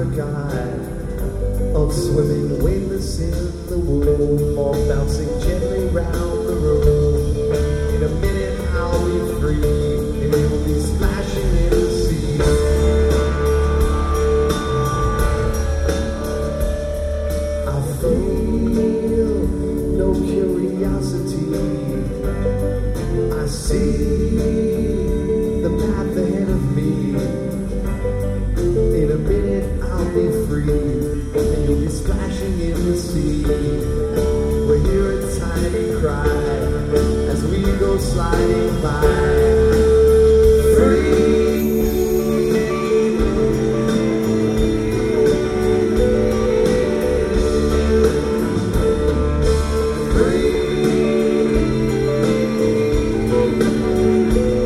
a guide of swimming weightless in the womb, or bouncing gently round the room. In a minute I'll be free, and you'll be splashing in the sea. I feel no curiosity. I see the path ahead of me. In a minute I'll be free, and you'll be splashing in the sea. We'll hear a tiny cry as we go sliding by. Free. Free.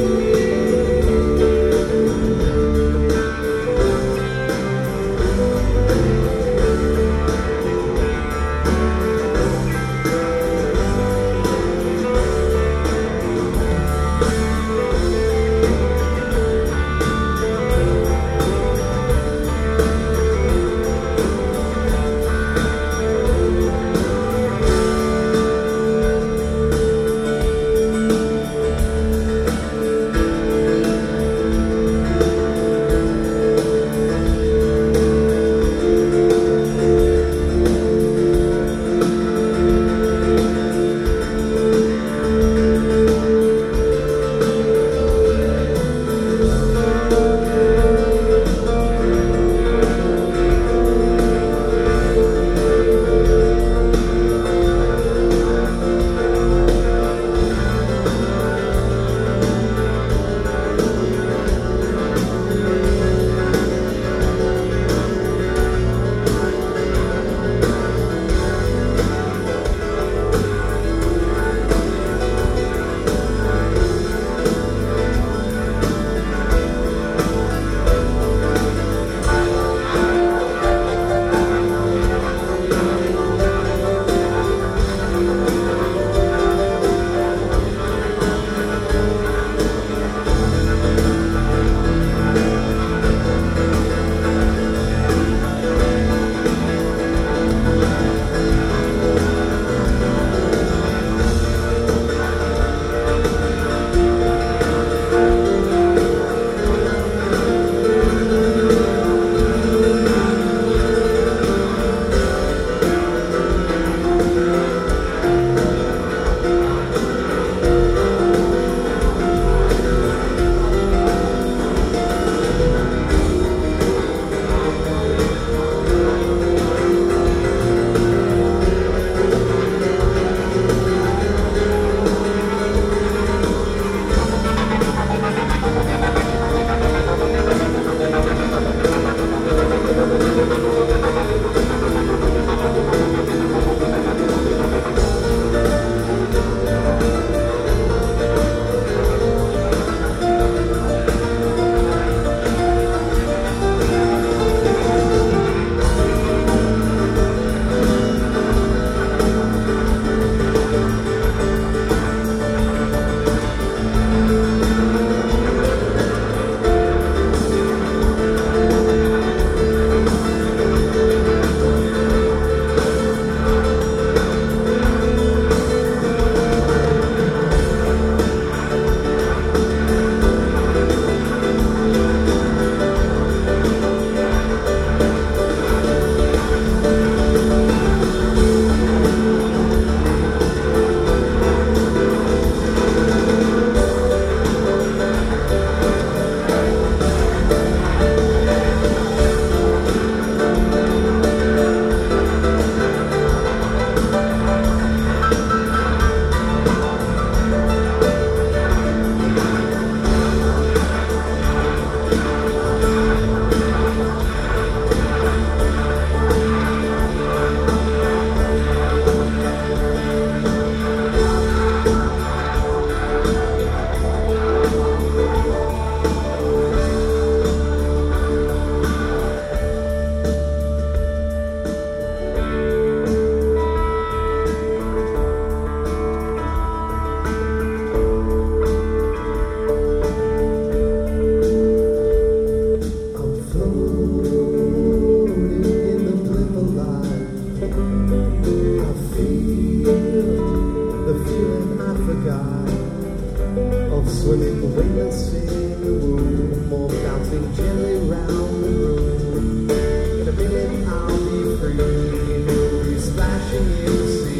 swimming weightless in the womb, or bouncing gently round the room. In a minute I'll be free, and you'll be splashing in the sea.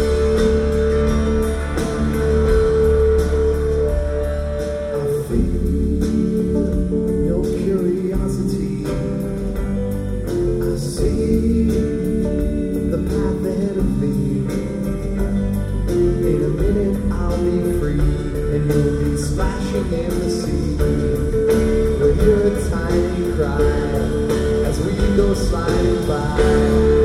I feel your curiosity. I see the path ahead of me. In a minute I'll be free, and you'll be splashing in the sea. We'll hear a tiny cry as we go sliding by.